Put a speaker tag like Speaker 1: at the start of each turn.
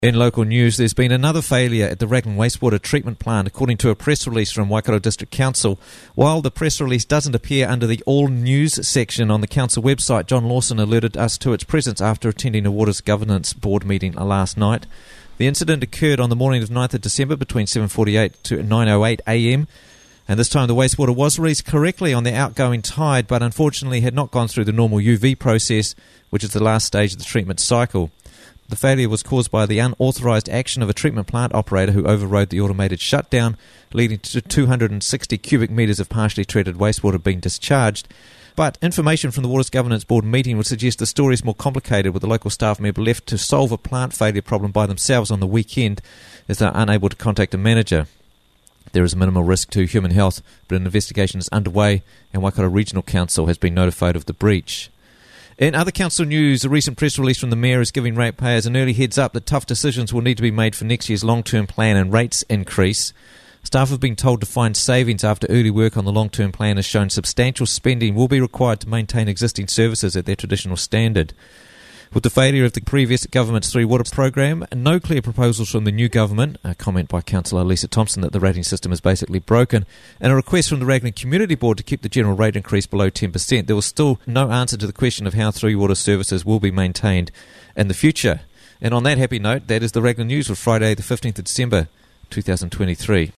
Speaker 1: In local news, there's been another failure at the Raglan Wastewater Treatment Plant, according to a press release from Waikato District Council. While the press release doesn't appear under the All News section on the council website, John Lawson alerted us to its presence after attending a Waters Governance Board meeting last night. The incident occurred on the morning of 9th of December between 7:48 to 9:08 a.m. And this time the wastewater was released correctly on the outgoing tide, but unfortunately had not gone through the normal UV process, which is the last stage of the treatment cycle. The failure was caused by the unauthorised action of a treatment plant operator who overrode the automated shutdown, leading to 260 cubic metres of partially treated wastewater being discharged. But information from the Waters Governance Board meeting would suggest the story is more complicated, with the local staff member left to solve a plant failure problem by themselves on the weekend as they are unable to contact a manager. There is minimal risk to human health, but an investigation is underway and Waikato Regional Council has been notified of the breach. In other council news, a recent press release from the Mayor is giving ratepayers an early heads up that tough decisions will need to be made for next year's long-term plan and rates increase. Staff have been told to find savings after early work on the long-term plan has shown substantial spending will be required to maintain existing services at their traditional standard. With the failure of the previous government's Three Water program, no clear proposals from the new government, a comment by Councillor Lisa Thompson that the rating system is basically broken, and a request from the Raglan Community Board to keep the general rate increase below 10%, there was still no answer to the question of how Three Water services will be maintained in the future. And on that happy note, that is the Raglan News for Friday the 15th of December 2023.